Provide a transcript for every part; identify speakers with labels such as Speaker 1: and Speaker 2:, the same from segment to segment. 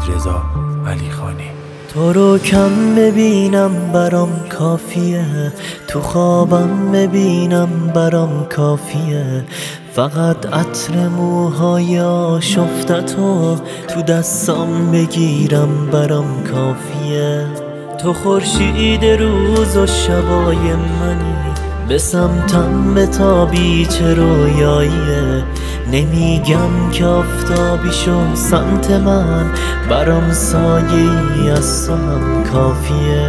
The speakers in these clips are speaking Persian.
Speaker 1: حمیدرضا علیخانی.
Speaker 2: تو رو کم ببینم برام کافیه، تو خوابم ببینم برام کافیه، فقط عطر موهای آشفتتو تو دستام بگیرم برام کافیه. تو خورشید روز و شبای منی، به سمتم بتابی چه رویاییه، نمیگم که آفتابی شو سمت من، برام سایه‌ای از تو هم کافیه.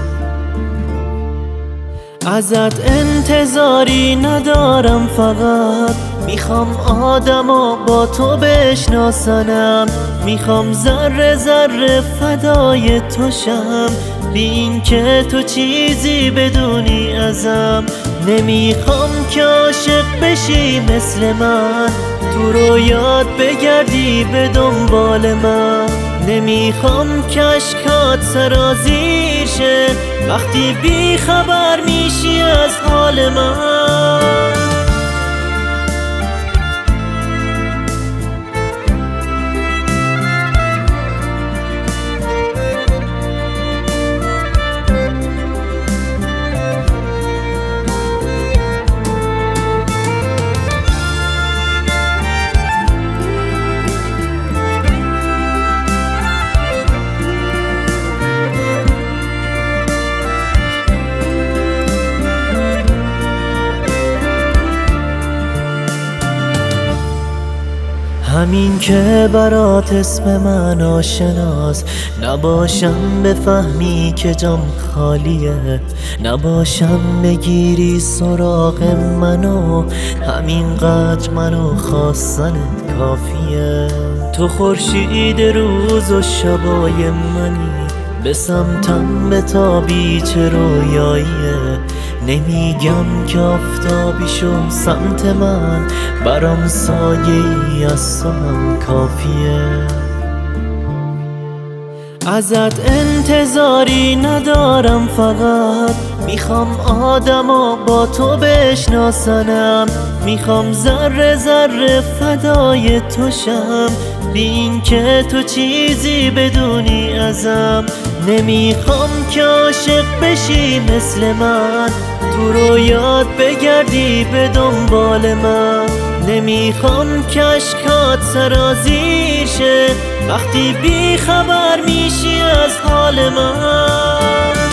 Speaker 2: ازت انتظاری ندارم، فقط میخوام آدما با تو بشناسنم، میخوام ذره ذره فدای تو شم، بی این که تو چیزی بدونی ازم. نمیخوام که عاشق بشی مثل من، تو رویات بگردی به دنبال من، نمیخوام که اشکات سرازیر شه وقتی بی خبر میشی از حال من. همین که برات اسم من آشناست، نباشم بفهمی که جام خالیه، نباشم بگیری سراغ منو، همینقدر منو خواستنت کافیه. تو خورشید روز و شبای منی، به سمتم بتابی چه رویاییه، نمیگم که آفتابی شو سمت من، برام سایه‌ای از تو هم کافیه. ازت انتظاری ندارم، فقط میخوام آدما با تو بشناسنم، میخوام ذره ذره فدای تو شم، بی این که تو چیزی بدونی ازم. نمیخوام که عاشق بشی مثل من، تو رویات بگردی به دنبال من، نمیخوام که اشکات سرازیر شه وقتی بی خبر میشی از حال من.